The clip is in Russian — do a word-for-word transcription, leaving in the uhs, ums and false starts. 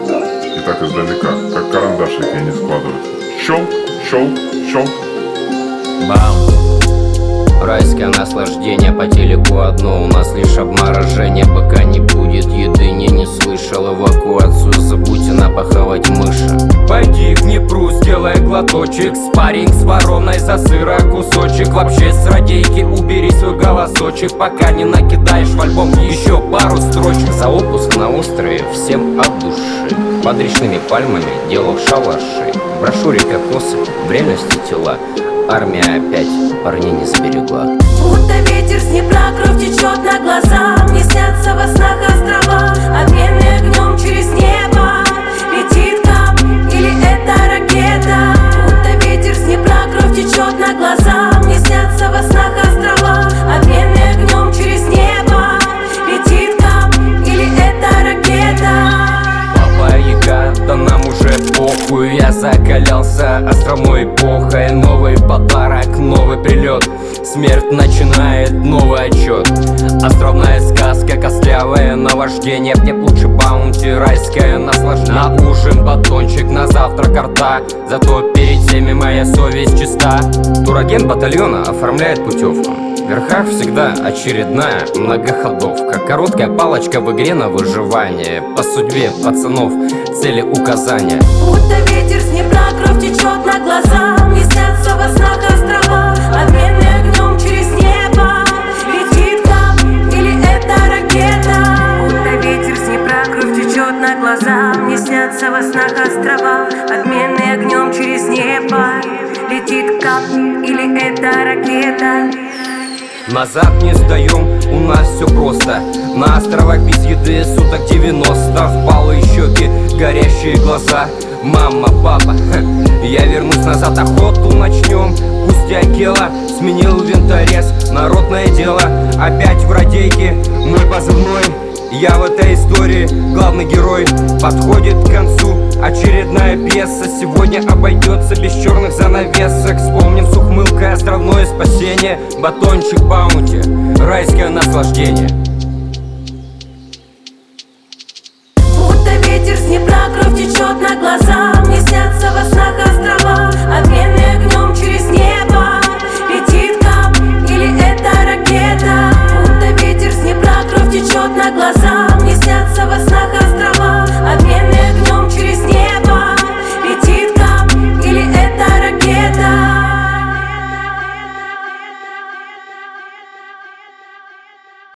И так издалека, как карандашики они складываются. Щелк, щелк, щелк. Бам! Райское наслаждение по телеку одно. У нас лишь обморожение, пока не будет еды. Не, не слышал эвакуацию, забудьте напахавать мыши. Пойди к Днепру, сделай глоточек. Спарринг с вороной за сыра кусочек. Вообще с радейки убери свой голосочек, пока не накидаешь в альбом еще пару строчек. За отпуск на острове всем от души. Под речными пальмами делал шалаши. В брошюре кокосы, в реальности тела. Армия опять парней не сберегла. Будто ветер с Днепра, кровь течет на глаза. Мне снятся во снах острова, обменный огнем через небо. Летит кап или это ракета? Будто ветер с Днепра, кровь течет на глаза. Мне снятся во снах острова, обменный огнем через небо. Летит кап или это ракета? Баба Яга, да нам уже похуй. Я закалялся островной эпохой. Новый подарок, новый прилет. Смерть начинает новый отчет. Островная сказка, костлявое наваждение. Мне лучше баунти, райское наслаждение. На ужин батончик, на завтрак арта. Зато перед всеми моя совесть чиста. Турагент батальона оформляет путевку. В верхах всегда очередная многоходовка. Короткая палочка в игре на выживание. По судьбе пацанов цели указания. Будто ветер с Днепра, кровь течет на глаза. Мне снятся во снах острова, обменный огнем через небо. Летит кап или это ракета? Будто ветер с Днепра, кровь течет на глаза. Мне снятся во снах острова, обменный огнем через небо. Летит кап или это ракета? Назад не сдаем, у нас все просто. На островах без еды суток девяносто. Впалые щеки, горящие глаза. Мама, папа, ха, я вернусь назад, охоту начнем. Пусть Акела сменил винторез. Народное дело, опять в радейке. Мой позывной, я в этой истории главный герой. Подходит к концу очередная пьеса. Сегодня обойдется без черных занавесок. Вспомним с ухмылкой островное спасение. Батончик баунти, райское наслаждение. Будто ветер с Днепра,